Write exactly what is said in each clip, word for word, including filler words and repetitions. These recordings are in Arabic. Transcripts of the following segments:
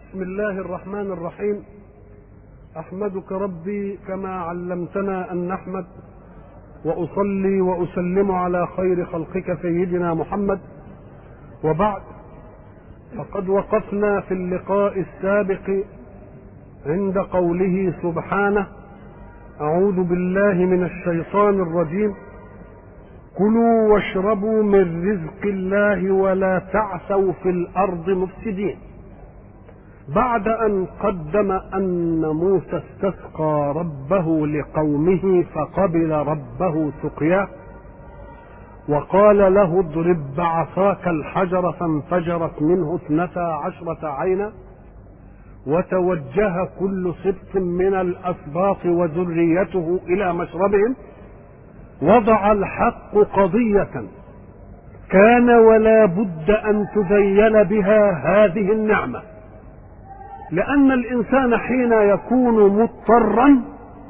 بسم الله الرحمن الرحيم. أحمدك ربي كما علمتنا أن نحمد، وأصلي وأسلم على خير خلقك سيدنا محمد. وبعد، فقد وقفنا في اللقاء السابق عند قوله سبحانه: أعوذ بالله من الشيطان الرجيم، كلوا واشربوا من رزق الله ولا تعثوا في الأرض مفسدين، بعد أن قدم أن موسى استسقى ربه لقومه فقبل ربه سقياه، وقال له: اضرب بعصاك الحجر فانفجرت منه اثنتا عشرة عينا، وتوجه كل سبط من الأسباط وذريته إلى مشربهم. وضع الحق قضية كان ولا بد أن تزين بها هذه النعمة، لأن الإنسان حين يكون مضطرا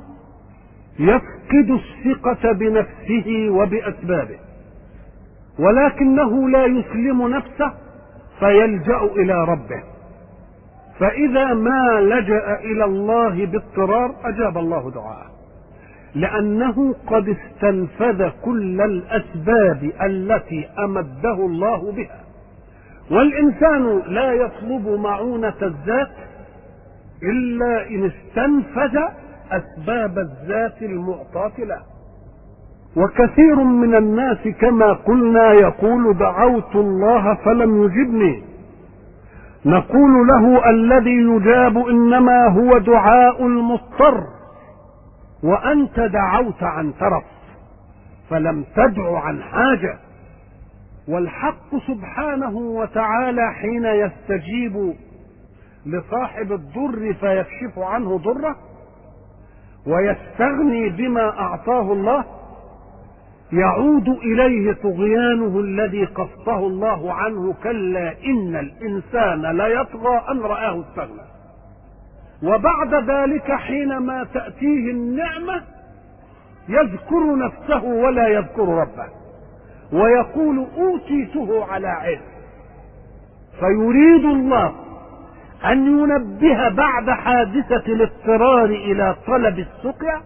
يفقد الثقة بنفسه وبأسبابه، ولكنه لا يسلم نفسه فيلجأ إلى ربه، فإذا ما لجأ إلى الله باضطرار أجاب الله دعاءه، لأنه قد استنفذ كل الأسباب التي أمده الله بها. والإنسان لا يطلب معونة الذات إلا إن استنفذ أسباب الذات المعطاة له. وكثير من الناس كما قلنا يقول: دعوت الله فلم يجبني. نقول له: الذي يجاب إنما هو دعاء المضطر، وأنت دعوت عن ترف فلم تدع عن حاجة. والحق سبحانه وتعالى حين يستجيب لصاحب الضر فيكشف عنه ضره ويستغني بما أعطاه الله، يعود إليه طغيانه الذي قصه الله عنه: كلا إن الإنسان ليطغى أن رآه استغنى. وبعد ذلك حينما تأتيه النعمة يذكر نفسه ولا يذكر ربه، ويقول: أوتيته على علم. فيريد الله أن ينبه بعد حادثة الاضطرار إلى طلب السقيا،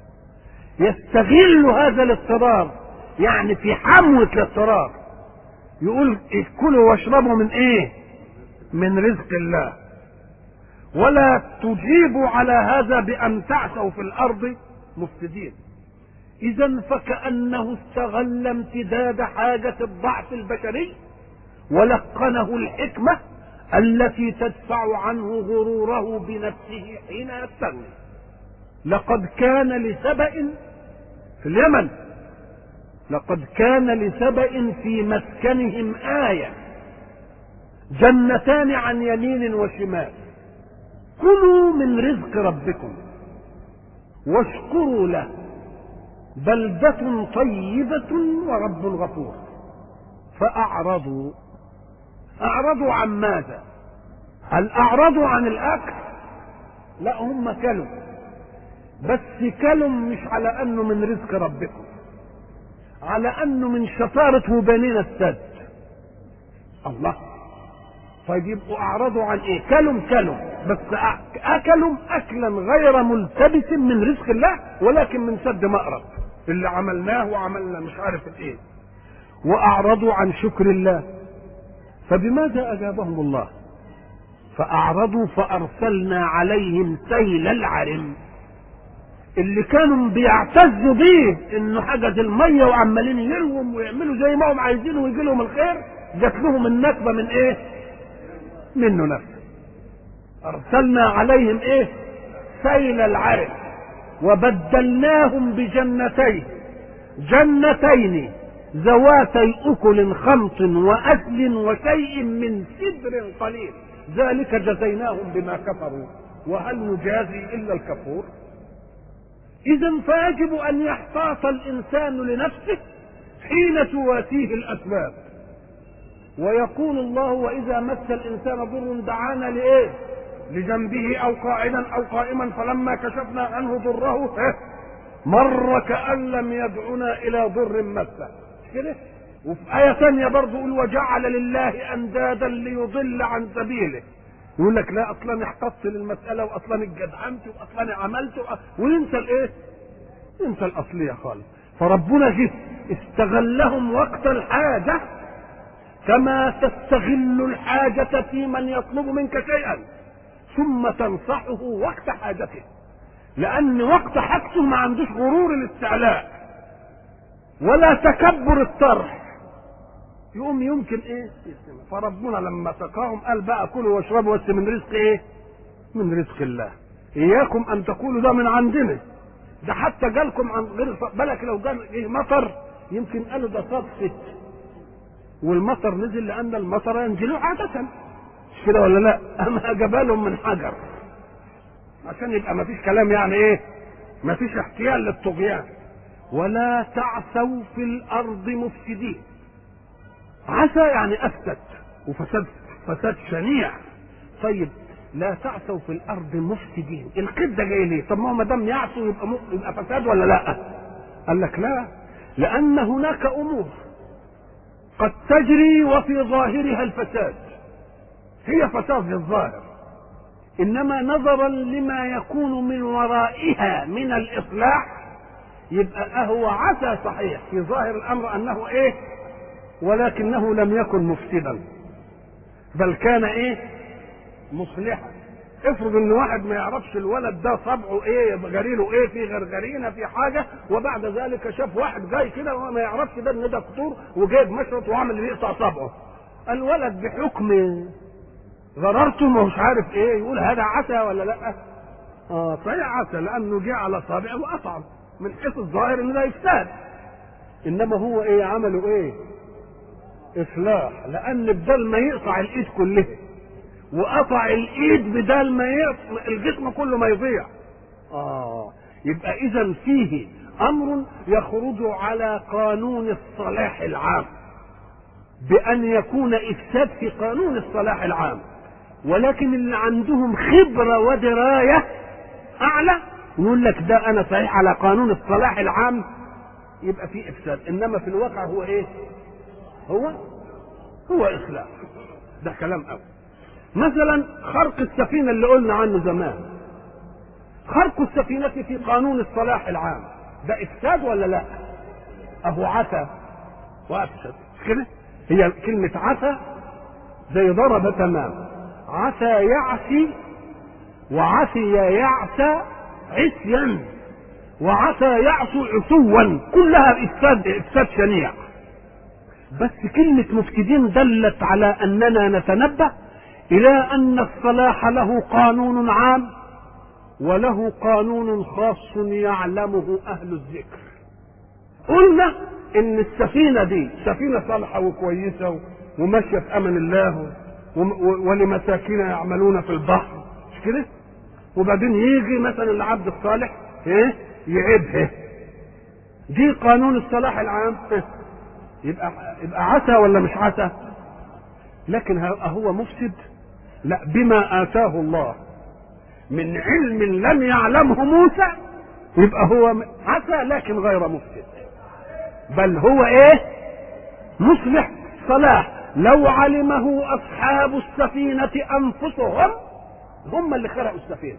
يستغل هذا الاضطرار، يعني في حموة الاضطرار يقول: كلوا واشربوا من ايه؟ من رزق الله، ولا تجيبوا على هذا بأن تعثوا في الأرض مفسدين. إذن فكأنه استغل امتداد حاجة الضعف البشري ولقنه الحكمة التي تدفع عنه غروره بنفسه حين يستغني. لقد كان لسبأ في اليمن لقد كان لسبأ في مسكنهم آية، جنتان عن يمين وشمال، كلوا من رزق ربكم واشكروا له بلدة طيبة ورب غفور. فأعرضوا أعرضوا عن ماذا؟ هل أعرضوا عن الأكل؟ لا، هم كلوا، بس كلوا مش على أنه من رزق ربكم، على أنه من شطارة وبنين السد. الله، طيب يبقوا أعرضوا عن إيه؟ كلوا كلوا بس أكلوا أكلا غير ملتبس من رزق الله، ولكن من سد مأرب اللي عملناه وعملنا مش عارف إيه. وأعرضوا عن شكر الله، فبماذا أجابهم الله؟ فأعرضوا فأرسلنا عليهم سيل العرم، اللي كانوا بيعتزوا بيه انه حجز الميه وعمالين يرهم ويعملوا زي ما هم عايزين ويجي لهم الخير، جات لهم النكبه من ايه؟ منه نفسه. ارسلنا عليهم ايه؟ سيل العرم، وبدلناهم بجنتين جنتين ذواتي اكل خمط واثل وشيء من سدر قليل، ذلك جزيناهم بما كفروا وهل نجازي الا الكفور. إذن فيجب أن يحتاط الإنسان لنفسه حين تواتيه الأسباب. ويقول الله: وإذا مس الإنسان ضر دعانا لإيه؟ لجنبه أو قاعدا أو قائما فلما كشفنا عنه ضره مر كأن لم يدعنا إلى ضر مسه. كده وفي آية ثانية برضه يقول وجعل لله أندادا ليضل عن سبيله يقول لك لا اصلا احتطت للمساله واصلا اتجدعنت واصلا عملت وينسى الايه؟ ينسى الاصليه خالص. فربنا جه استغلهم وقت الحاجه كما تستغل الحاجه في من يطلب منك شيئا ثم تنصحه وقت حاجته، لان وقت حاجته ما عندوش غرور الاستعلاء ولا تكبر الطرح، يقوم يمكن ايه يستمع. فربنا لما سقاهم قال بقى كلوا واشربوا بس من رزق ايه؟ من رزق الله. اياكم ان تقولوا ده من عندنا، ده حتى جالكم عن غير بالك لو جال ايه مطر يمكن قالوا ده صدفه والمطر نزل لان المطر ينزل عاده، مش كده ولا لا؟ اما جبالهم من حجر عشان يبقى ما فيش كلام يعني ايه؟ ما فيش احتيال للطغيان. ولا تعثوا في الارض مفسدين. عسى يعني افسد وفساد فساد شنيع. طيب لا تعثوا في الارض مفسدين، القيد ده جاي ليه؟ طب ما هو ما دام يعثوا يبقى م... يبقى فساد ولا لا؟ قال لك لا، لان هناك امور قد تجري وفي ظاهرها الفساد، هي فساد للظاهر، انما نظرا لما يكون من ورائها من الاصلاح يبقى هو عسى صحيح في ظاهر الامر انه ايه؟ ولكنه لم يكن مفسدا بل كان ايه؟ مصلحا. افرض ان واحد ما يعرفش الولد ده طبعه ايه، جريله ايه، في غرغرينه في حاجه، وبعد ذلك شاف واحد جاي كده وما يعرفش ده ان ده فطور وجايب مشرط وعمل يقطع طبعه، الولد بحكم غررته ما هوش عارف ايه يقول هذا عسى ولا لا؟ اه صحيح عسى لانه جه على صابعه وقطعه من حيث الظاهر ان ده افساد، انما هو ايه عمله ايه؟ اصلاح، لان بدل ما يقطع الايد كلها وقطع الايد بدل ما يقطع الجسم كله ما يضيع. اه يبقى اذا فيه امر يخرج على قانون الصلاح العام بان يكون افساد في قانون الصلاح العام، ولكن اللي عندهم خبره ودرايه اعلى يقول لك ده انا صحيح على قانون الصلاح العام يبقى فيه افساد، انما في الواقع هو ايه؟ هو هو اصلاح. ده كلام قوي. مثلا خرق السفينه اللي قلنا عنه زمان، خرق السفينه في قانون الصلاح العام ده افساد ولا لا؟ اهو عسى وافسد كده. هي كلمه عسى زي ضرب تمام، عسى يعسي وعسي يعسى عسيا وعسى يعصو عصوا، كلها افساد افساد شنيع. بس كلمة مفسدين دلت على اننا نتنبه الى ان الصلاح له قانون عام وله قانون خاص يعلمه اهل الذكر. قلنا ان السفينة دي سفينة صالحة وكويسة وماشية في امان الله ولمساكين يعملون في البحر، مش كده؟ وبعدين يجي مثلا العبد الصالح ايه يعيبها، دي قانون الصلاح العام يبقى يبقى عسى ولا مش عسى؟ لكن هو مفسد؟ لا، بما آتاه الله من علم لم يعلمه موسى يبقى هو عسى لكن غير مفسد، بل هو ايه؟ مصلح صلاح. لو علمه اصحاب السفينة انفسهم هم اللي خرقوا السفينة.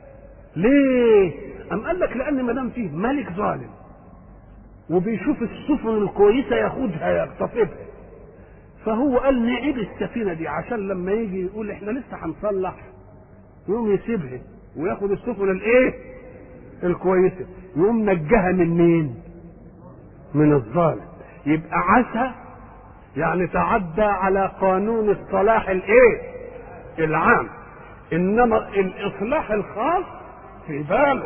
ليه؟ ام قال لك لان ما دام فيه ملك ظالم وبيشوف السفن الكويسة ياخدها يغتصبها، فهو قال نعيب السفينة دي عشان لما يجي يقول احنا لسه هنصلح يقوم يسيبها وياخد السفن الايه الكويسة، يقوم نجها من مين؟ من الظالم. يبقى عسى يعني تعدى على قانون الصلاح الايه العام، انما الاصلاح الخاص في باله.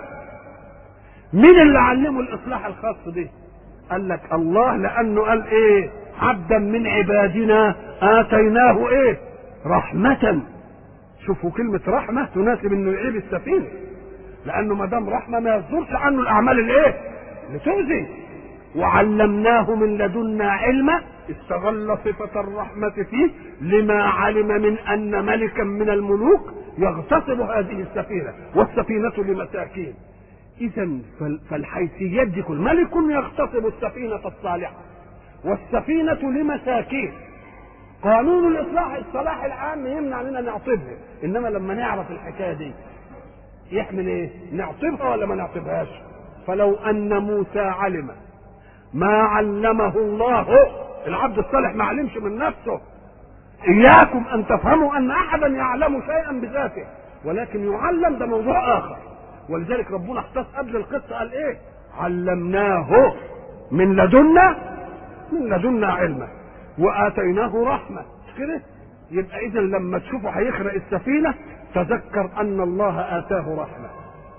مين اللي علمه الاصلاح الخاص دي؟ قال لك الله، لانه قال ايه؟ عبدا من عبادنا اتيناه ايه؟ رحمة. شوفوا كلمة رحمة تناسب انه يعيب السفينة، لانه ما دام رحمة ما يصدرش عنه الاعمال الايه؟ اللي تؤذي. وعلمناه من لدنا علما، استغل صفة الرحمة فيه لما علم من ان ملكا من الملوك يغتصب هذه السفينة، والسفينة لمساكين. اذا فالحيثيات دي كل ملك يغتصب السفينة الصالحة والسفينة لمساكين، قانون الاصلاح الصلاح العام يمنع لنا نعطبها، انما لما نعرف الحكايه دي يحمل ايه؟ نعطبها ولا ما نعطبهاش؟ فلو ان موسى علم ما علمه الله، العبد الصالح ما علمش من نفسه. اياكم ان تفهموا ان احدا يعلم شيئا بذاته، ولكن يعلم ده موضوع اخر. ولذلك ربنا اختص قبل القصه قال ايه؟ علمناه من لدنا من لدنا علما واتيناه رحمه، مش كده؟ يبقى اذا لما تشوفه هيخرق السفينه تذكر ان الله اتاه رحمه.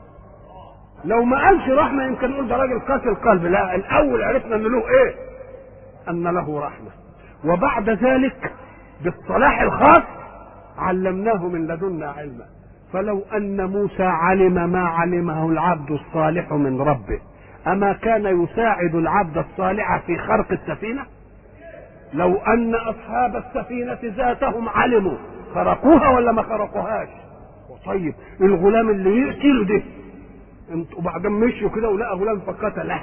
لو ما قالش رحمه يمكن نقول ده راجل قاسي القلب، لا، الاول عرفنا ان له ايه؟ ان له رحمه. وبعد ذلك بالصلاح الخاص علمناه من لدنا علما. فلو ان موسى علم ما علمه العبد الصالح من ربه، اما كان يساعد العبد الصالح في خرق السفينه؟ لو ان اصحاب السفينه ذاتهم علموا خرقوها ولا ما خرقوهاش؟ طيب الغلام اللي يقتله ده وبعدين مشوا كده ولقى غلام فقتله،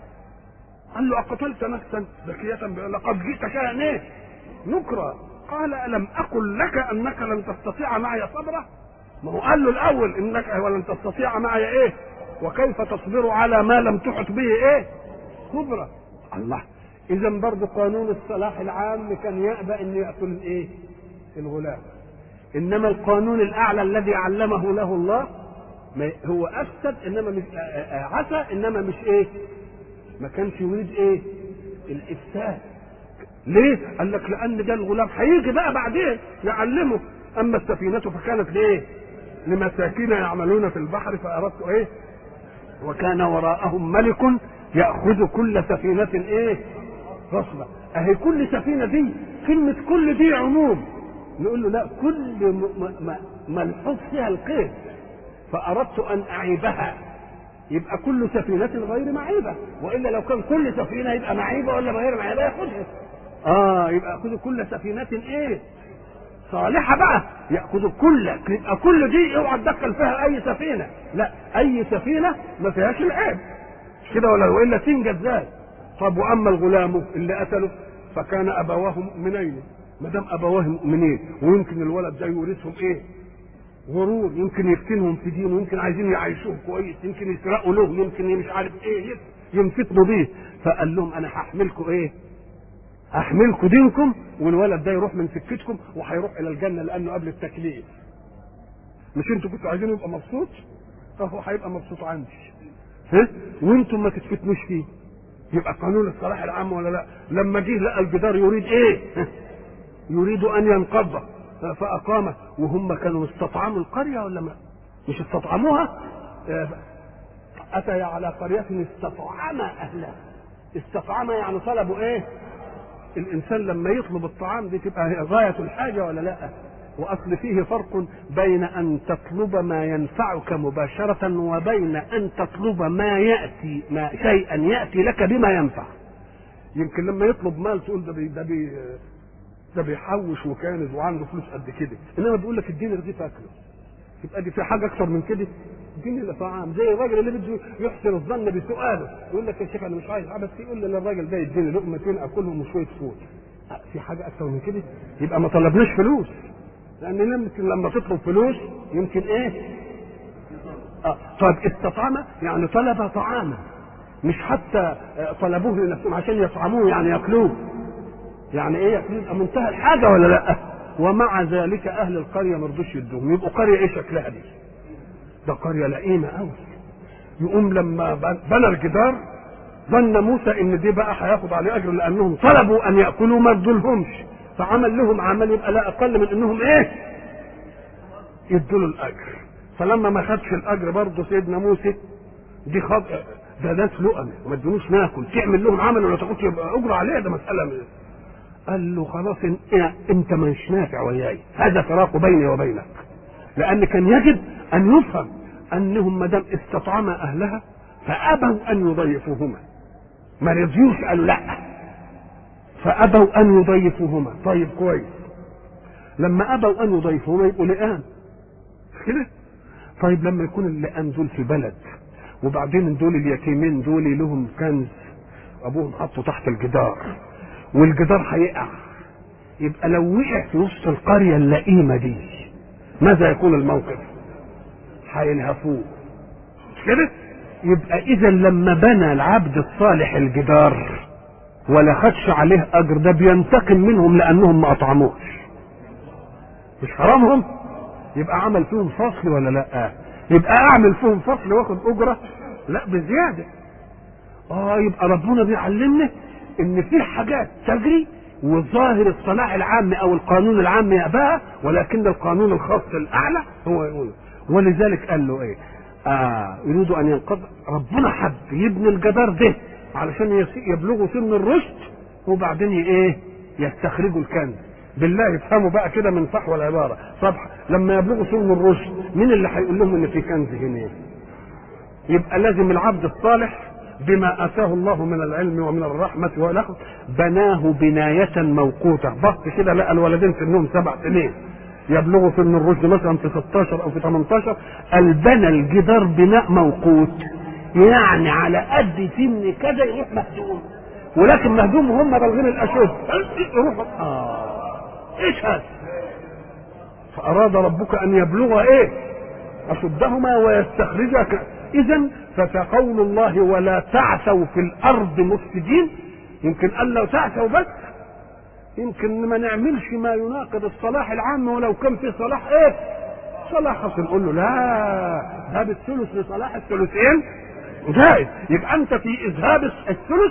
قال له اقتلت نفسا زكية لقد جئت شيئا ايه؟ نكرا. قال الم اقل لك انك لن تستطيع معي صبرا؟ ما هو قال له الاول انك ولن تستطيع معي ايه؟ وكيف تصبر على ما لم تحط به ايه؟ صبرا. الله، اذا برضه قانون الصلاح العام كان يأبى ان يقتل الايه؟ الغلام. انما القانون الاعلى الذي علمه له الله هو افسد، انما مش عسى، انما مش ايه؟ ما كانش يريد ايه؟ الافساد. ليه؟ قال لك لان ده الغلام هيجي بقى بعدين يعلمه. اما السفينه فكانت لايه؟ لمساكين يعملون في البحر فاردت ايه؟ وكان وراءهم ملك ياخذ كل سفينه ايه؟ غصبا. اهي كل سفينه دي كلمه كل دي عموم، نقول له لا، كل ملحوظ فيها القيد، فاردت ان اعيبها، يبقى كل سفينه غير معيبه، والا لو كان كل سفينه يبقى معيبه ولا غير معيبه ياخذها. اه يبقى ياخذ كل سفينه ايه؟ صالحه بقى، ياخذ كل، يبقى كل دي اوعى تدخل فيها اي سفينه، لا، اي سفينه ما فيهاش العيب، مش كده ولا؟ والا تنجى ازاي؟ طب واما الغلام اللي قتله فكان ابواه مؤمنين، ما دام ابواه مؤمنين ويمكن الولد ده يورثهم ايه؟ غرور، يمكن يفتنهم في دينه، يمكن عايزين يعيشوه كويس، يمكن يسرقوا له، يمكن مش عارف ايه ينفتنوا بيه، فقال لهم انا هحملكم ايه؟ احملكم دينكم، والولد ده يروح من سكتكم وهيروح الى الجنه لانه قبل التكليف. مش انتوا كنتوا عايزين يبقى مبسوط؟ فهو هيبقى مبسوط عندي، ها؟ وانتم ما تتفتنوش فيه. يبقى قانون الصلاح العام ولا لا؟ لما جه لقى الجدار يريد ايه؟ يريد ان ينقض فاقامه، وهم كانوا استطعموا القريه ولا ما؟ مش استطعموها؟ اتى على قريه استطعم اهلها. استطعم يعني طلبوا ايه؟ الانسان لما يطلب الطعام دي تبقى هي غايه الحاجه ولا لا؟ واصل فيه فرق بين ان تطلب ما ينفعك مباشره وبين ان تطلب ما ياتي ما شيئا ياتي لك بما ينفع. يمكن لما يطلب مال تقول ده بي ده بي ده بيحوش وكانز وعنده فلوس قد كده، انما بيقول لك اديني رغيف اكله، يبقى دي في حاجه اكثر من كده؟ اديني الطعام. زي الراجل اللي بده يحسن الظن بسؤاله، يقول لك يا شيخ انا مش عايز، بس يقول للراجل ده يديني لقمتين اكلهم وشويه فول. في حاجه اكثر من كده؟ يبقى ما طلبناش فلوس، لان يمكن لما تطلب فلوس يمكن ايه؟ اه طيب استطعم يعني طلب طعاما، مش حتى طلبوه لنفسهم عشان يطعموه يعني ياكلوه، يعني ايه ياكلوه؟ يبقى منتهى الحاجه ولا لا؟ ومع ذلك اهل القريه ما رضوش يدوهم. يبقوا قريه ايه شكلها دي؟ ده قريه لئيمه قوي. يقوم لما بنى الجدار ظن موسى ان دي بقى هياخد عليه اجر لانهم طلبوا ان ياكلوا ما ادولهمش، فعمل لهم عمل يبقى لا اقل من انهم ايه؟ يدوا له الاجر. فلما ما خدش الاجر برضه سيدنا موسى دي خد ده ناس لقمه وما ادونوش ناكل، تعمل لهم عمل ولا تاخدش اجر عليه؟ ده مساله من. قال له خلاص انت مش نافع وياي، هذا فراق بيني وبينك. لان كان يجب ان يفهم انهم ما دام استطعم اهلها فابوا ان يضيفوهما، ما رضيوش قالوا لا، فابوا ان يضيفوهما. طيب كويس، لما ابوا ان يضيفوهما يبقوا لئام كده. طيب لما يكون اللئام دول في بلد وبعدين دول اليتيمين دول لهم كنز ابوهم حطوا تحت الجدار والجدار هيقع، يبقى لو وقع في وسط القرية اللئيمة دي ماذا يكون الموقف؟ هينهفوه مش كده؟ يبقى اذا لما بنى العبد الصالح الجدار ولا خدش عليه اجر، ده بينتقم منهم لانهم ما اطعموش، مش حرامهم؟ يبقى عمل فيهم فصل ولا لا؟ يبقى اعمل فيهم فصل واخد اجره؟ لا، بزياده. اه يبقى ربنا بيعلمنا ان في حاجات تجري وظاهر الصلاح العام او القانون العام يأباها، ولكن القانون الخاص الاعلى هو يقول. ولذلك قال له ايه؟ آه يريد ان ينقض. ربنا حب يبني الجدار ده علشان يبلغوا سن الرشد وبعدين ايه؟ يستخرجوا الكنز. بالله يفهموا بقى كده من صحوى العباره. طب لما يبلغوا سن الرشد مين اللي هيقول لهم ان في كنز هنا؟ يبقى لازم العبد الصالح بما اتاه الله من العلم ومن الرحمه والاخذ بناه بنايه موقوته. بص كده لقى الولدين سنهم سبع سنين يبلغوا سن الرشد مثلا في ستاشر او في تمنتاشر، قال بنى الجدار بناء موقوت، يعني على قد سن كذا يروح مهدوم، ولكن مهدوم هم بالغين الاشد يروح. اه ايش هذا؟ فاراد ربك ان يبلغ ايه؟ اشدهما ويستخرجك. اذا فقول الله ولا تعثوا في الارض مفسدين، يمكن قال لو تعثوا بس يمكن ما نعملش ما يناقض الصلاح العام، ولو كان في صلاح ايه؟ صلاح خاص، نقول له لا ده بالثلث لصلاح الثلثين جائز. يبقى انت في اذهاب الثلث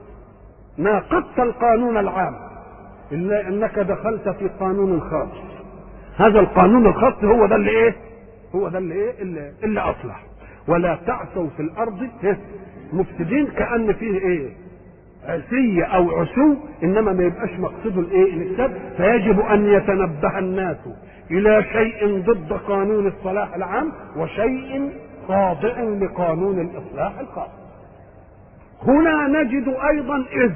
ناقضت القانون العام، الا انك دخلت في قانون خاص. هذا القانون الخاص هو ده اللي ايه؟ هو ده اللي ايه؟ اللي, اللي اصلح. ولا تعثوا في الارض مفسدين، كأن فيه ايه؟ عسية او عسو، انما ما يبقاش مقصده الايه؟ الافساد. فيجب ان يتنبه الناس الى شيء ضد قانون الصلاح العام وشيء خاضع لقانون الاصلاح الخاص. هنا نجد ايضا اذ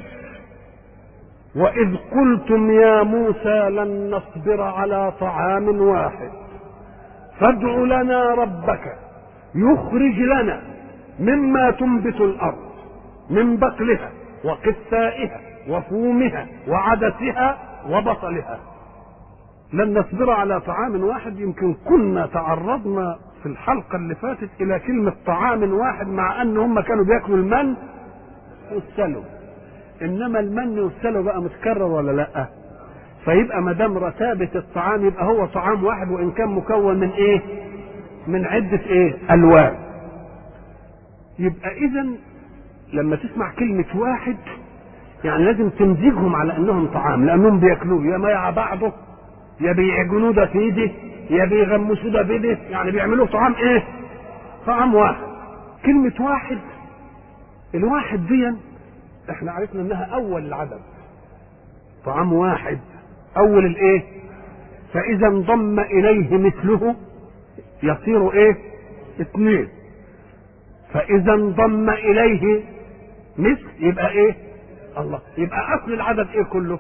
واذ قلتم يا موسى لن نصبر على طعام واحد فادع لنا ربك يخرج لنا مما تنبت الارض من بقلها وقثائها وفومها وعدسها وبصلها. لن نصبر على طعام واحد. يمكن كنا تعرضنا في الحلقة اللي فاتت الى كلمة طعام واحد، مع ان هم كانوا بياكلوا المن والسلو، انما المن والسلو بقى متكرر ولا لا؟ فيبقى ما دام رتابة الطعام يبقى هو طعام واحد، وان كان مكون من ايه؟ من عدة ايه؟ الوان. يبقى اذا لما تسمع كلمة واحد يعني لازم تمزجهم على انهم طعام، لانهم بياكلوه يا مع بعضه يا بيعجنوه ده في ايده يا بيغمسوه ده بايده، يعني بيعملوه طعام ايه؟ طعام واحد. كلمة واحد، الواحد دي احنا عرفنا انها اول العدد، طعام واحد اول الايه؟ فاذا انضم اليه مثله يصير ايه؟ اثنين. فاذا انضم اليه مثل يبقى ايه؟ الله. يبقى اصل العدد ايه كله؟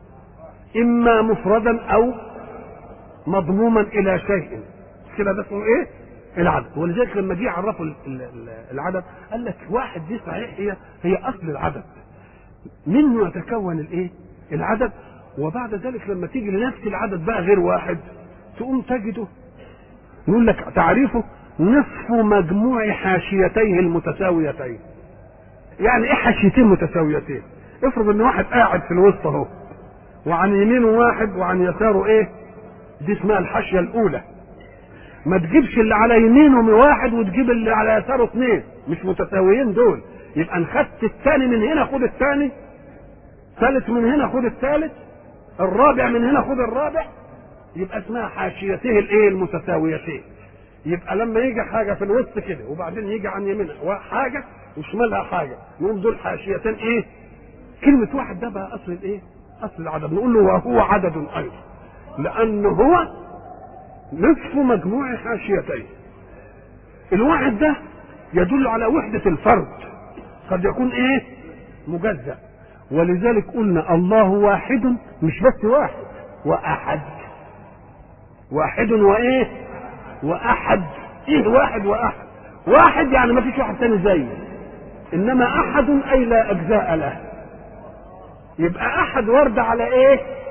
اما مفردا او مضموما الى شيء كده، ده اسمه ايه؟ العدد. ولذلك لما جه عرفوا العدد قال لك واحد دي صحيح هي هي اصل العدد، منه يتكون الايه؟ العدد. وبعد ذلك لما تيجي لنفس العدد بقى غير واحد تقوم تجده يقول لك تعريفه نصف مجموع حاشيتيه المتساويتين. يعني ايه حاشيتين متساويتين؟ افرض ان واحد قاعد في الوسط اهو، وعن يمينه واحد وعن يساره ايه؟ دي اسمها الحاشيه الاولى. ما تجيبش اللي على يمينه واحد وتجيب اللي على يساره اثنين، مش متساويين دول. يبقى ان خدت الثاني من هنا خد الثاني، ثالث من هنا خد الثالث، الرابع من هنا خد الرابع، يبقى اسمها حاشيتيه الايه؟ المتساويتين. يبقى لما يجي حاجه في الوسط كده وبعدين يجي عن يمينها حاجه وشمالها حاجه، نقول دول حاشيتين ايه؟ كلمه واحد ده بقى اصل الايه؟ اصل العدد. نقول له وهو عدد ايضا، لانه هو نصف مجموع حاشيتين. الواحد ده يدل على وحده الفرد، قد يكون ايه؟ مجزأ. ولذلك قلنا الله واحد، مش بس واحد، واحد. واحد وايه؟ واحد. ايه واحد واحد؟ واحد يعني ما فيش واحد تاني زيه، انما احد اي لا اجزاء له. يبقى احد ورد على ايه؟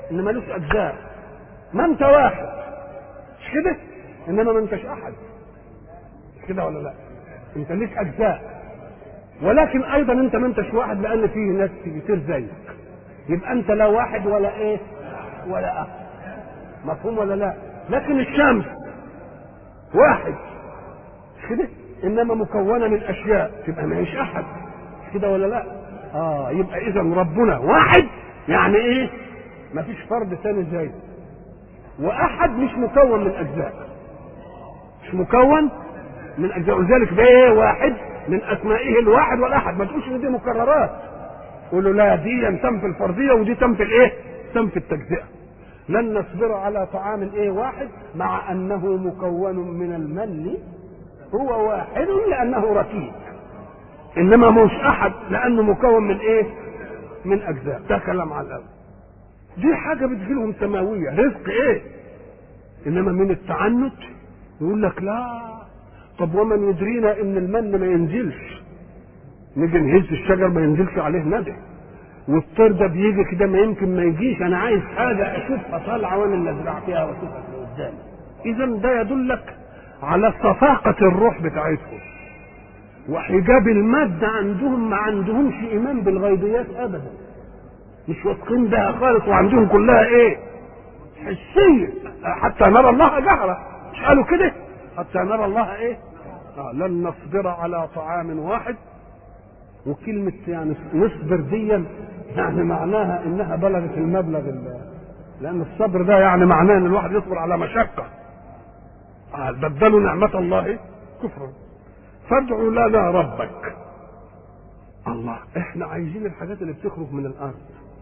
ان ملوش اجزاء. ما انت واحد مش كده، انما ما انتش احد، مش كده ولا لا؟ انت ليك اجزاء، ولكن ايضا انت ما انتش واحد لان فيه ناس كتير زيك، يبقى انت لا واحد ولا ايه ولا احد. مفهوم ولا لا؟ لكن الشمس واحد مش كده، انما مكونه من اشياء، تبقى ما هيش احد، مش كده ولا لا؟ اه يبقى اذا ربنا واحد، يعني ايه؟ ما فيش فرد ثاني زيه. واحد مش مكون من اجزاء، مش مكون من اجزاء، ولذلك ده ايه؟ واحد من اسمائه الواحد والاحد. ما تقولش ان دي مكررات، قولوا لا دي تم في الفرديه ودي تم في الايه؟ تم في التجزئه. لن نصبر على طعام ايه؟ واحد، مع انه مكون من المن، هو واحد لانه ركيب، انما مش احد لانه مكون من ايه؟ من اجزاء. ده كلام على الاول، دي حاجه بتجيلهم سماويه، رزق ايه؟ انما من التعنت يقول لك لا، طب ومن يدرينا ان المن ما ينزلش، نيجي نهز الشجر ما ينزلش عليه ندى، والطير ده بيجي كده ما يمكن ما يجيش، انا عايز حاجه اشوفها طالعه وانا اللي ازرع فيها واشوفها قدامي. اذا ده يدلك على صفاقه الروح بتاعتهم وحجاب الماده عندهم. ما عندهمش ايمان بالغيبيات ابدا، مش واثقين بها خالص، وعندهم كلها ايه؟ حسيه. حتى نرى الله جهره، مش قالوا كده؟ حتى نرى الله ايه؟ آه لن نصبر على طعام واحد. وكلمة يعني نصبر دي يعني معناها انها بلغت المبلغ، لان الصبر ده يعني معناه ان الواحد يصبر على مشقة. آه بدلوا نعمة الله كفرا. فادعوا لنا ربك. الله، احنا عايزين الحاجات اللي بتخرج من الارض.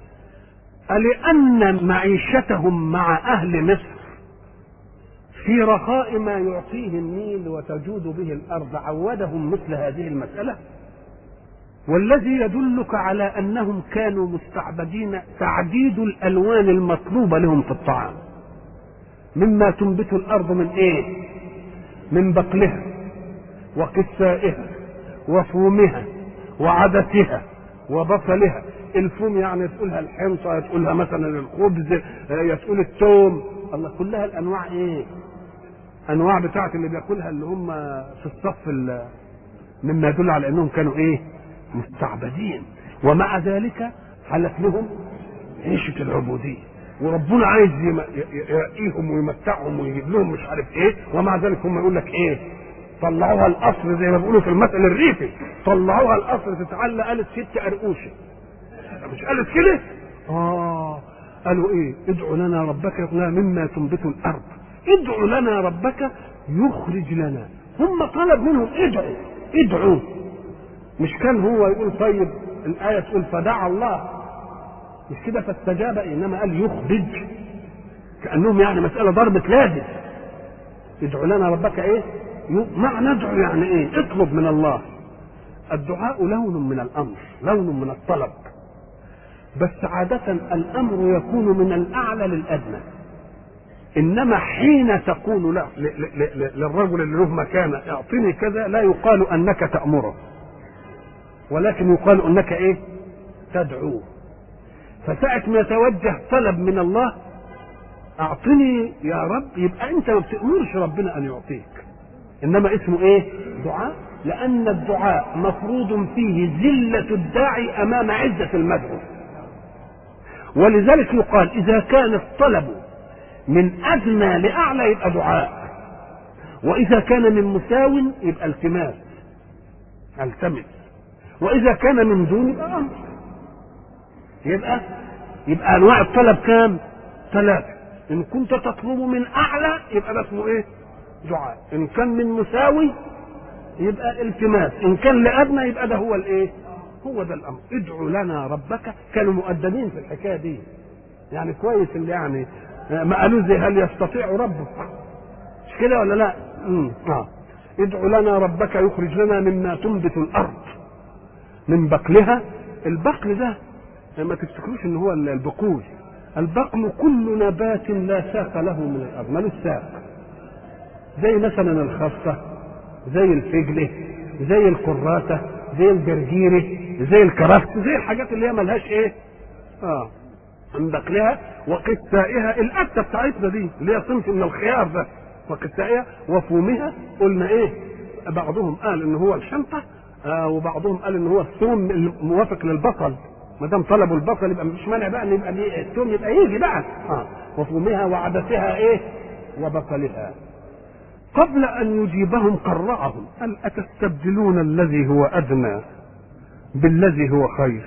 لان معيشتهم مع اهل مصر في رخاء ما يعطيه النيل وتجود به الارض عودهم مثل هذه المسألة. والذي يدلك على انهم كانوا مستعبدين تعديد الالوان المطلوبة لهم في الطعام، مما تنبت الارض من ايه؟ من بقلها وقثائها وفومها وعدسها وبصلها. الفوم يعني تقولها الحنطة، يتقولها مثلا الخبز، يتقول التوم، الله كلها الانواع ايه؟ انواع بتاعت اللي بياكلها اللي هم في الصف، مما يدل على انهم كانوا ايه؟ مستعبدين. ومع ذلك حلت لهم عيشة العبودية، وربنا عايز يرقيهم ويمتعهم ويجيب لهم مش عارف ايه، ومع ذلك هم يقول لك ايه؟ طلعوها القصر زي ما بيقولوا في المثل الريفي، طلعوها القصر تتعلق، قالت ست قرقوشه، مش قالت كده؟ اه قالوا ايه؟ ادعوا لنا ربك يقول مما تنبت الارض، ادعوا لنا ربك يخرج لنا. هم طلب منهم ادعوا ادعوا، مش كان هو يقول طيب الآية تقول فدعا الله، مش كده فاستجاب، انما قال يخرج، كأنهم يعني مسألة ضربة لازم. ادعوا لنا ربك ايه؟ معنى ندعو يعني ايه؟ اطلب من الله. الدعاء لون من الامر، لون من الطلب، بس عادة الامر يكون من الاعلى للادنى. انما حين تقول له للرجل اللي له مكانه اعطني كذا، لا يقال انك تأمره، ولكن يقال انك ايه؟ تدعوه. فساعة ما يتوجه طلب من الله اعطني يا رب، يبقى انت ما بتأمرش ربنا ان يعطيك، انما اسمه ايه؟ دعاء. لان الدعاء مفروض فيه ذلة الداعي امام عزة المدعو، ولذلك يقال اذا كان الطلب من ادنى لاعلى يبقى دعاء، واذا كان من مساو يبقى التماس، التمس، واذا كان من دون يبقى امر. يبقى يبقى انواع الطلب كام؟ ثلاثه. ان كنت تطلب من اعلى يبقى ده اسمه ايه؟ دعاء. ان كان من مساوي يبقى التماس، ان كان لادنى يبقى ده هو الايه؟ هو ده الامر. ادعوا لنا ربك. كانوا مؤدبين في الحكايه دي، يعني كويس اللي يعني ما قالوا زي هل يستطيع ربك، مش كده ولا لا؟ امم اه ادعوا لنا ربك يخرج لنا مما تنبت الارض من بقلها. البقل ده ما تفتكروش ان هو البقول، البقل كل نبات لا ساق له من الارض، مالوش ساق، زي مثلا الخاصة، زي الفجلة، زي الكراسة، زي الجرجيرة، زي الكرفس، زي الحاجات اللي هي ملهاش ايه؟ اه عن بقلها وقثائها، الأكتة بتاعتنا دي اللي هي صنف من الخيار ده، وقثائها وفومها. قلنا ايه؟ بعضهم قال ان هو الحنطة، آه وبعضهم قال ان هو الثوم الموافق للبصل، ما دام طلبوا البصل يبقى مش مانع بقى ان يبقى الثوم يبقى يجي بقى. اه وفومها وعدسها ايه؟ وبصلها. قبل ان يجيبهم قرعهم قال اتستبدلون الذي هو ادنى بالذي هو خير.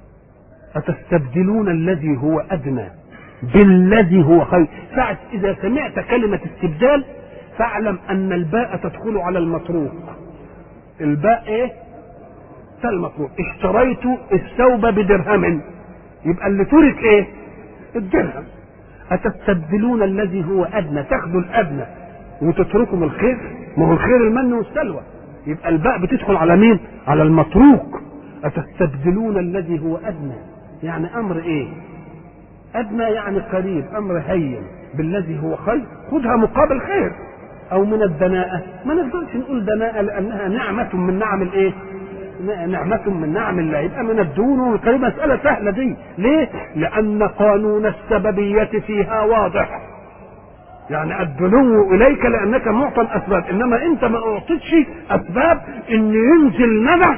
أتستبدلون الذي هو أدنى بالذي هو خير. ساعة إذا سمعت كلمة استبدال فاعلم أن الباء تدخل على المتروك. الباء إيه؟ المتروك. اشتريت الثوب بدرهم، يبقى اللي ترك إيه؟ الدرهم. أتستبدلون الذي هو أدنى، تاخذوا الأدنى وتتركوا الخير. ما هو الخير المن والسلوى، يبقى الباء بتدخل على مين؟ على المتروك. أتستبدلون الذي هو أدنى يعني أمر إيه؟ أدنى يعني قريب، أمر هين، بالذي هو خير. خذها مقابل خير. أو من الدناءة، ما نقدرش نقول دناءة لأنها نعمة من نعم الإيه؟ نعمة من نعم الله، يبقى من الدون والقريب. مسألة سهلة دي. ليه؟ لأن قانون السببية فيها واضح. يعني الدنو إليك لأنك معطى الأسباب، إنما أنت ما أعطيتش أسباب إن ينزل ندى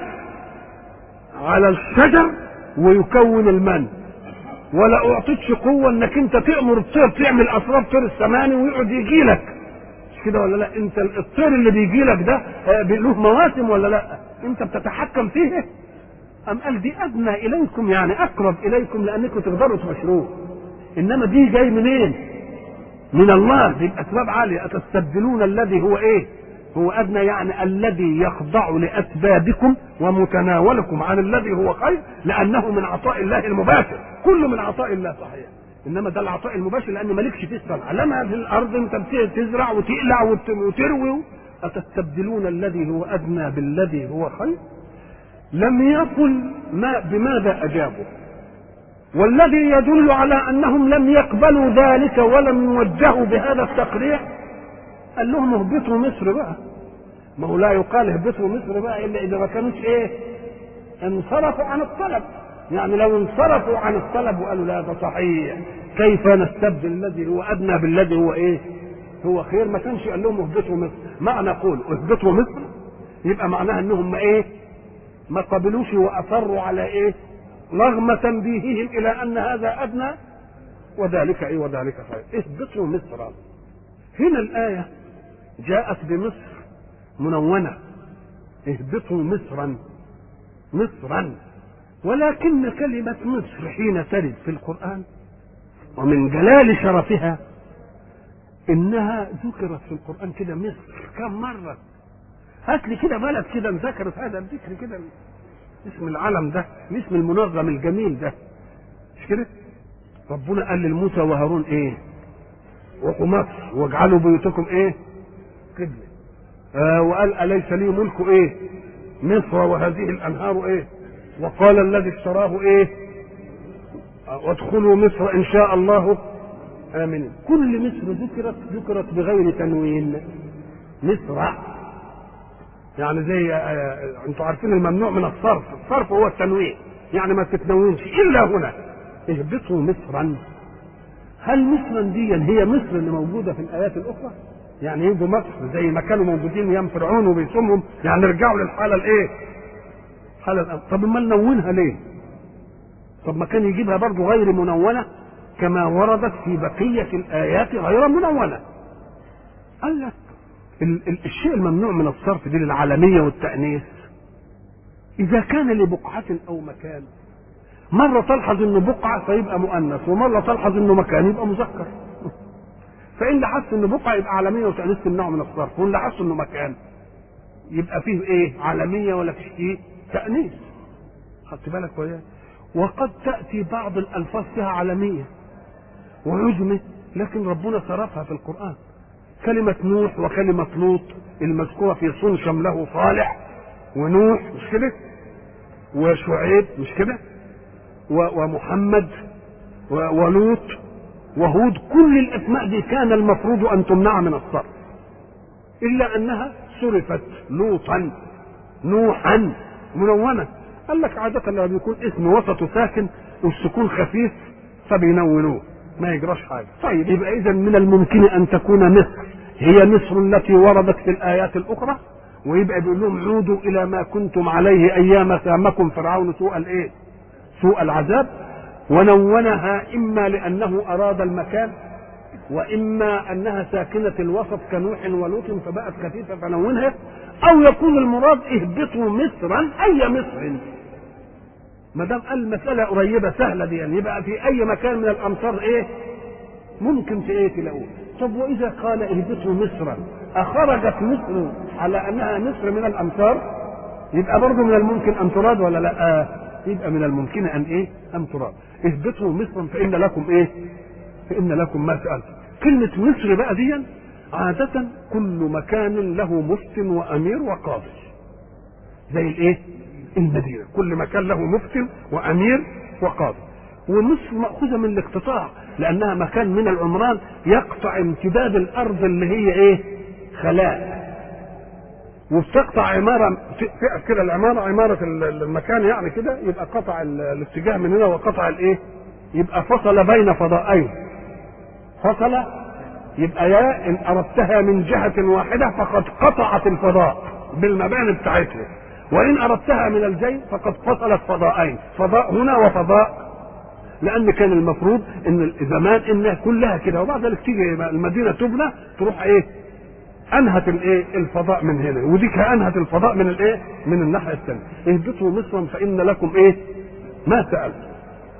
على الشجر ويكون المن، ولا اعطيتش قوه انك انت تامر الطير تعمل اسرار طير السماني ويقعد يجي لك، مش كده ولا لا؟ انت الطير اللي بيجي لك ده له مواسم ولا لا؟ انت بتتحكم فيه. ام قال دي ادنى اليكم يعني اقرب اليكم لانكم تقدروا تبشروه، انما دي جاي منين؟ من الله. دي الاسباب عاليه. اتستبدلون الذي هو ايه؟ هو أدنى يعني الذي يخضع لأسبابكم ومتناولكم عن الذي هو خير، لأنه من عطاء الله المباشر. كله من عطاء الله صحيح، إنما ده العطاء المباشر لأن مالكش فيه الصنعة. لما في الأرض أنت تزرع وتقلع وتروي. أتستبدلون الذي هو أدنى بالذي هو خير. لم يقل ما بماذا أجابوا، والذي يدل على أنهم لم يقبلوا ذلك ولم يوجهوا بهذا التقريع قال لهم اهبطوا مصر بقى. ما هو لا يقال اهبطوا مصر بقى الا اذا ما كانوش ايه؟ انصرفوا عن الطلب. يعني لو انصرفوا عن الطلب وقالوا لا ده صحيح، كيف نستبدل الذي هو ادنى بالذي هو ايه؟ هو خير، ما كانش قال لهم اهبطوا مصر. معنى قول اهبطوا مصر يبقى معناها انهم ايه؟ ما قبلوش واصروا على ايه؟ رغم تنبيههم الى ان هذا ادنى وذلك ايه وذلك خير. اهبطوا مصر. هنا الايه جاءت بمصر منونة، اهبطوا مصرا مصرا، ولكن كلمة مصر حين ترد في القرآن ومن جلال شرفها انها ذكرت في القرآن كده مصر كم مرة. هات لي كده بلد كده ذكرت هذا الذكر كده، اسم العلم ده، اسم المنظم الجميل ده، مش كده؟ ربنا قال لموسى وهارون ايه؟ روحوا مصر واجعلوا بيوتكم ايه؟ قبلة. آه وقال أليس لي ملك ايه؟ مصر وهذه الأنهار ايه؟ وقال الذي اشتراه ايه؟ وادخلوا مصر إن شاء الله آمنين. كل مصر ذكرت ذكرت بغير تنوين. مصر يعني زي آه انتوا عارفين الممنوع من الصرف، الصرف هو التنوين، يعني ما تتنوينش إلا هنا. اهبطوا مصرا. هل مصرا دي هي مصر اللي موجودة في الآيات الأخرى؟ يعني يجوا مصر زي ما كانوا موجودين ايام فرعون وبيصومهم، يعني رجعوا للحالة الايه؟ حالة الأمر. طب ما ننونها ليه؟ طب ما كان يجيبها برضه غير منونة كما وردت في بقية الآيات غير منونة. قال لك ال- ال- الشيء الممنوع من الصرف دي للعالمية والتأنيث إذا كان لبقعة أو مكان، مرة تلحظ إنه بقعة فيبقى مؤنث، ومرة تلحظ إنه مكان يبقى مذكر. فإن لاحظت إنه بقعة يبقى عالمية وتأنيث تمنعه من الصرف، وإن لاحظت إنه مكان يبقى فيه إيه؟ عالمية ولا فيه إيه؟ تأنيث. خدت بالك وياه؟ وقد تأتي بعض الألفاظ فيها عالمية وعجمة لكن ربنا صرفها في القرآن. كلمة نوح وكلمة لوط المذكورة في صون شمله صالح ونوح، مش كده؟ وشعيب، مش كده؟ ومحمد ولوط وهود، كل الأسماء دي كان المفروض أن تمنع من الصرف، إلا أنها صرفت لوطا نوحا منونة. قال لك عادة لما بيكون اسم وسطه ساكن والسكون خفيف فبينولوه ما يجراش حاجه. طيب يبقى اذا من الممكن ان تكون مصر هي مصر التي وردت في الايات الاخرى، ويبقى بيقول لهم عودوا الى ما كنتم عليه ايام سامكم فرعون سوء الايه؟ سوء العذاب. ونونها اما لانه اراد المكان، واما انها ساكنه الوسط كنوح ولوط فبقت خفيفه فنونها، او يكون المراد اهبطوا مصرا اي مصر. ما دام قال المساله قريبه سهله دي، يعني يبقى في اي مكان من الامصار ايه ممكن في ايه تلاقوه. طب واذا قال اهبطوا مصرا اخرجت مصر على انها مصر من الامصار؟ يبقى برضه من الممكن ان تراد ولا لا؟ يبقى من الممكن ان ايه ان تراد. اهبطوا مصرا فان لكم ايه؟ فان لكم ما سالتم. كلمه مصر بقى دي عاده كل مكان له مفت وامير وقاضي، زي الايه؟ المدينه كل مكان له مفت وامير وقاضي. ومصر ماخوذه من الاقتطاع لانها مكان من العمران يقطع امتداد الارض اللي هي ايه؟ خلاء، وبتقطع عماره فئه كده، العماره عماره المكان يعني كده، يبقى قطع الاتجاه من هنا وقطع الايه؟ يبقى فصل بين فضائين. فصل يبقى يا ان اردتها من جهه واحده فقد قطعت الفضاء بالمباني بتاعتها، وان اردتها من الجيب فقد فصلت فضائين، فضاء هنا وفضاء، لان كان المفروض ان زمان انها كلها كده، وبعد ذلك تيجي المدينه تبنى تروح ايه؟ انهت الايه؟ الفضاء من هنا، ودي انهت الفضاء من الايه؟ من الناحيه الثانيه. اهبطوا مصرا فان لكم ايه؟ ما سالتم.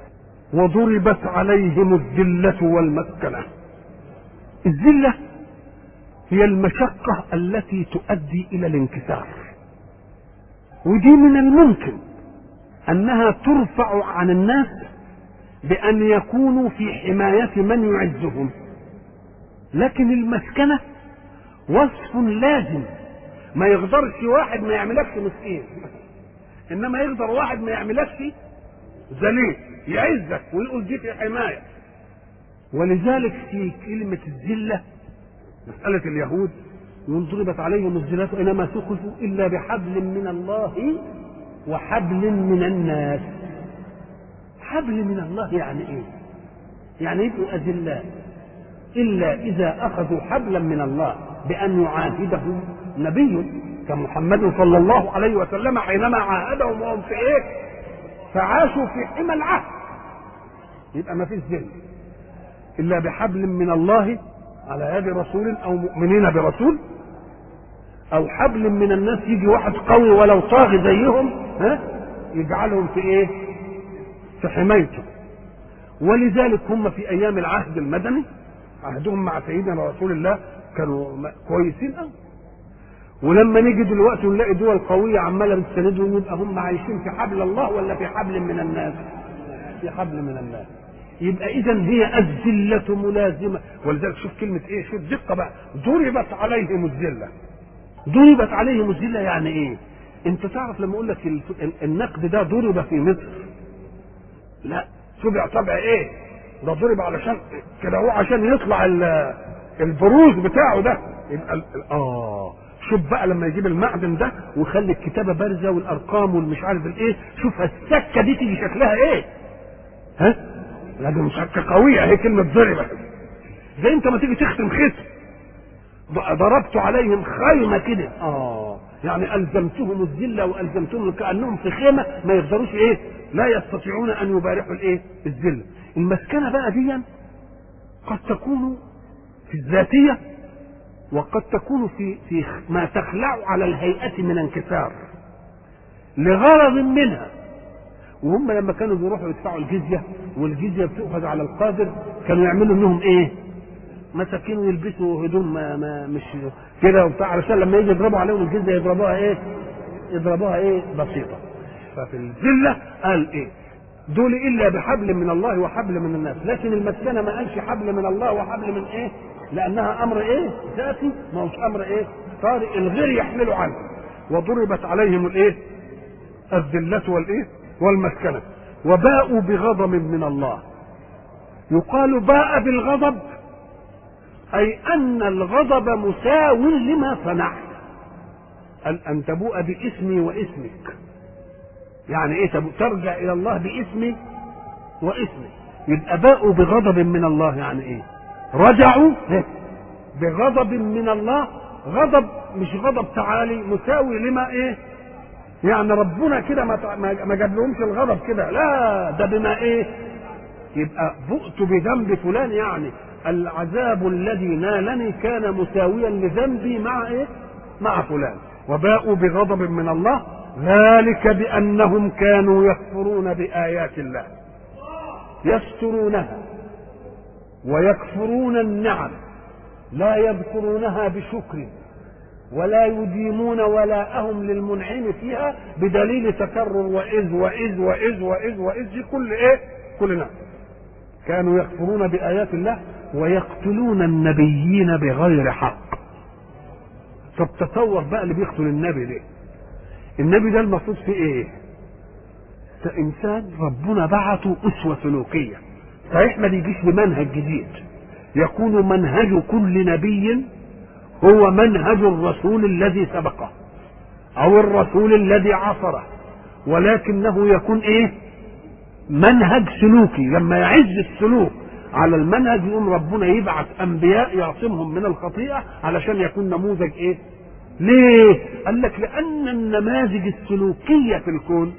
وضربت عليهم الذله والمسكنه. الذله هي المشقه التي تؤدي الى الانكسار، ودي من الممكن انها ترفع عن الناس بان يكونوا في حمايه من يعزهم، لكن المسكنه وصف لازم. ما يقدرش واحد ما يعملكش مسكين، انما يقدر واحد ما يعملكش ذليل، يعزك ويقول دي في حمايه. ولذلك في كلمه الذله مساله اليهود ضربت عليهم الذلة انما سقطوا الا بحبل من الله وحبل من الناس. حبل من الله يعني ايه؟ يعني يبقوا اذلاء الا اذا اخذوا حبلا من الله بان يعاهدهم نبي كمحمد صلى الله عليه وسلم حينما عاهدهم وهم في ايه؟ فعاشوا في حمى العهد. يبقى ما فيش ذل الا بحبل من الله على يد رسول او مؤمنين برسول، او حبل من الناس يجي واحد قوي ولو طاغي زيهم ها يجعلهم في ايه؟ في حمايته. ولذلك هم في ايام العهد المدني عهدهم مع سيدنا رسول الله كانوا كويسين قوي، ولما نيجي دلوقتي ونلاقي دول قويه عماله بتساندهم يبقى هم عايشين في حبل الله ولا في حبل من الناس؟ في حبل من الناس. يبقى اذا هي الذله ملازمه. ولذلك شوف كلمه ايه؟ شوف دقه بقى، ضربت عليهم الذله. ضربت عليهم الذله يعني ايه؟ انت تعرف لما اقول لك النقد ده ضرب في مصر، لا سبع طبع ايه؟ ده ضرب علشان كده هو عشان يطلع البروز بتاعه ده. يبقى اه شوف بقى لما يجيب المعدن ده ويخلي الكتابه بارزه والارقام والمش عارف الايه، شوف السكه دي تيجي شكلها ايه؟ ها؟ لا دي مسكه قويه اهي كلمه ضربه. زي انت ما تيجي تختم ختم ضربت عليهم خيمه كده، اه يعني الزمتهم الذله والزمتهم كانهم في خيمه ما يقدروش ايه؟ لا يستطيعون ان يبارحوا الايه؟ الذله. المسكنه بقى دي قد تكون في الذاتيه وقد تكون في في ما تخلع على الهيئه من انكسار لغرض منها. وهم لما كانوا بيروحوا يدفعوا الجزيه والجزيه بتؤخذ على القادر كانوا يعملوا انهم ايه؟ مساكين ويلبسوا هدوم ما ما مش كده وبتاع، علشان لما يجي يضربوا عليهم الجزيه يضربوها ايه؟ يضربوها ايه؟ بسيطه. ففي الذله قال ايه؟ دول الا بحبل من الله وحبل من الناس. لكن المسكنه ما قالش حبل من الله وحبل من ايه؟ لانها امر ايه؟ ذاتي، ما هوش امر ايه؟ طارئ الغير يحمله عنه. وضربت عليهم الايه؟ الذله والايه؟ والمسكنه. وباءوا بغضب من الله. يقال باء بالغضب اي ان الغضب مساو لما صنعت. ان تبوء باسمي واسمك، يعني ايه؟ ترجع الى الله باسمي واسمي. يبقى باءوا بغضب من الله يعني ايه؟ رجعوا بغضب من الله. غضب مش غضب تعالي مساوي لما ايه؟ يعني ربنا كده ما ما جاب لهمش الغضب كده، لا ده بما ايه؟ يبقى بؤت بذنب فلان، يعني العذاب الذي نالني كان مساويا لذنبي مع ايه؟ مع فلان. وباءوا بغضب من الله ذلك بأنهم كانوا يكفرون بآيات الله، يسترونها ويكفرون النعم، لا يذكرونها بشكر ولا يديمون ولاءهم للمنعم فيها بدليل تكرر وإذ وإذ وإذ وإذ وإذ كل إيه؟ كل نعم. كانوا يكفرون بآيات الله ويقتلون النبيين بغير حق. طب تصور بقى اللي بيقتل النبي ده، النبي ده المفروض فيه ايه؟ ده انسان ربنا بعته اسوه سلوكيه، صحيح ما بيجيش بمنهج جديد، يكون منهج كل نبي هو منهج الرسول الذي سبقه او الرسول الذي عصره، ولكنه يكون ايه؟ منهج سلوكي. لما يعز السلوك على المنهج يقوم ربنا يبعث انبياء يعصمهم من الخطيئه علشان يكون نموذج ايه؟ ليه؟ قال لك لان النماذج السلوكيه في الكون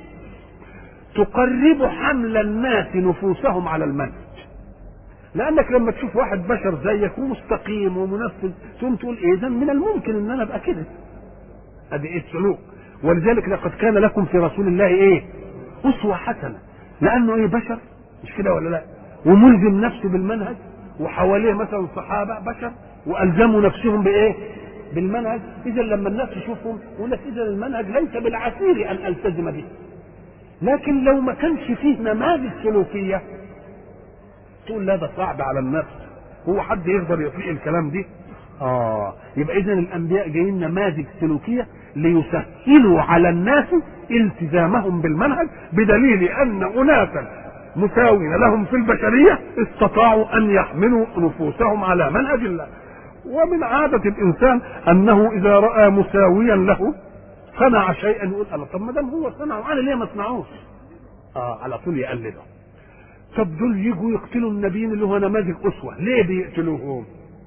تقرب حمل الناس نفوسهم على المنهج. لانك لما تشوف واحد بشر زيك ومستقيم ومنفذ تقوم تقول ايه ده من الممكن ان انا ابقى كده. ادي ايه السلوك. ولذلك لقد كان لكم في رسول الله ايه؟ اسوه حسنه، لانه ايه؟ بشر، مش كده ولا لا؟ وملزم نفسه بالمنهج، وحواليه مثلا صحابه بشر والزموا نفسهم بايه؟ بالمنهج. اذا لما الناس تشوفهم يقول لك اذا المنهج ليس بالعسير ان التزم به. لكن لو ما كانش فيه نماذج سلوكيه تقول لا ده صعب على النفس، هو حد يقدر يطيق الكلام دي؟ اه يبقى اذا الانبياء جايين نماذج سلوكيه ليسهلوا على الناس التزامهم بالمنهج، بدليل ان اناسا مساوين لهم في البشريه استطاعوا ان يحملوا نفوسهم على منهج الله. ومن عاده الانسان انه اذا راى مساويا له صنع شيئا يقول الله طب ما دام هو صنعه انا ليه ما اصنعوش؟ اه على طول يقلده. طب دول يجوا يقتلوا النبيين اللي هو نماذج اسوه، ليه بيقتلوهم؟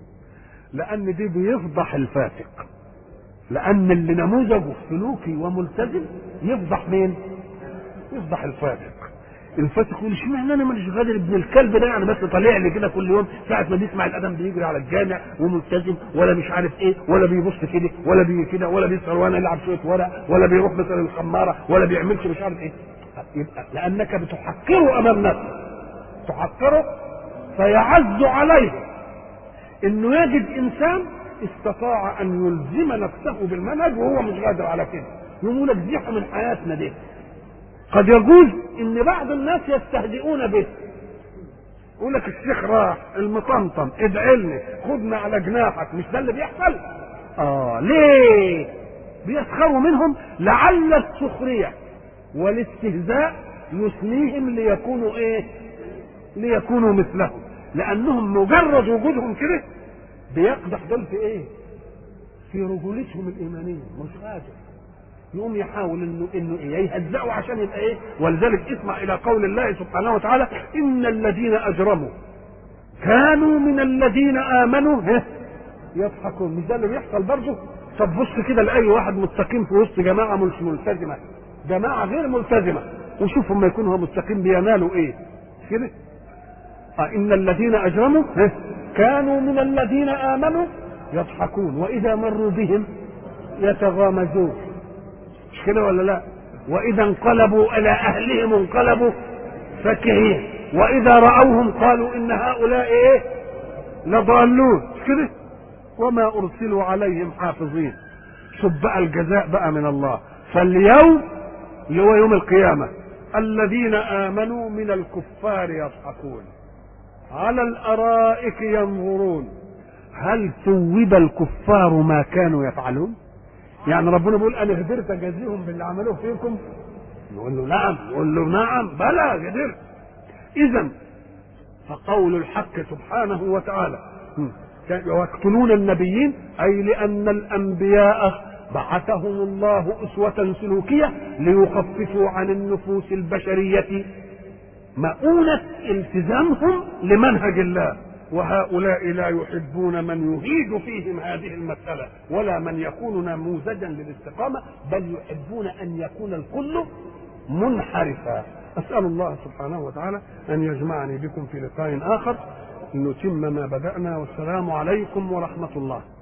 لان دي بيفضح الفاسق، لان اللي نموذجه سلوكي وملتزم يفضح مين؟ يفضح الفاسق. الفاسق يقول اشمعنى انا مش غادر ابن الكلب ده يعني بس طالع لي كده كل يوم ساعه ما بيسمع الاذان بيجري على الجامع وملتزم ولا مش عارف ايه ولا بيبص كده ولا بي كده ولا بيسهر وانا يلعب شويه ورق ولا بيروح مثلا الخماره ولا بيعملش مش عارف ايه. يبقى لانك بتحقره امام نفسك، تحقره فيعز عليه انه يجد انسان استطاع ان يلزم نفسه بالمنهج وهو مش قادر على كده. يقول لك زيحه من حياتنا دي. قد يجوز ان بعض الناس يستهزئون به، يقول لك الشيخ راح المطمطم ادعي لنا خدنا على جناحك، مش ده اللي بيحصل؟ اه ليه؟ بيسخروا منهم لعل السخريه والاستهزاء يثنيهم ليكونوا ايه؟ ليكونوا مثلهم، لانهم مجرد وجودهم كده بيقدح دول في ايه؟ في رجولتهم الايمانيه، مش قادر يقوم يحاول انه انه ايه؟ يهزئوا عشان يبقى ايه؟ ولذلك اسمع الى قول الله سبحانه وتعالى ان الذين اجرموا كانوا من الذين امنوا يضحكون. مش ده اللي بيحصل برضه؟ طب بص كده لاي واحد مستقيم في وسط جماعه مش ملتزمه، جماعه غير ملتزمه، وشوف هم يكون هو مستقيم بينالوا ايه؟ كده آه ان الذين اجرموا كانوا من الذين امنوا يضحكون واذا مروا بهم يتغامزون، مش كده ولا لا؟ واذا انقلبوا الى اهلهم انقلبوا فكهين واذا راوهم قالوا ان هؤلاء ايه؟ لضالون، مش كده؟ وما ارسلوا عليهم حافظين. شوف بقى الجزاء بقى من الله. فاليوم اللي هو يوم القيامه الذين امنوا من الكفار يضحكون على الارائك ينظرون هل ثوب الكفار ما كانوا يفعلون؟ يعني ربنا بيقول انا قدرت اجازيهم باللي عملوه فيكم؟ يقول له نعم، يقول له نعم بلى قدرت. اذا فقول الحق سبحانه وتعالى ويقتلون النبيين اي لان الانبياء بعثهم الله اسوة سلوكية ليخففوا عن النفوس البشرية مؤونة التزامهم لمنهج الله. وهؤلاء لا يحبون من يهيج فيهم هذه المسألة ولا من يكون نموذجا للاستقامة، بل يحبون أن يكون الكل منحرفا. أسأل الله سبحانه وتعالى أن يجمعني بكم في لقاء آخر نتم ما بدأنا، والسلام عليكم ورحمة الله.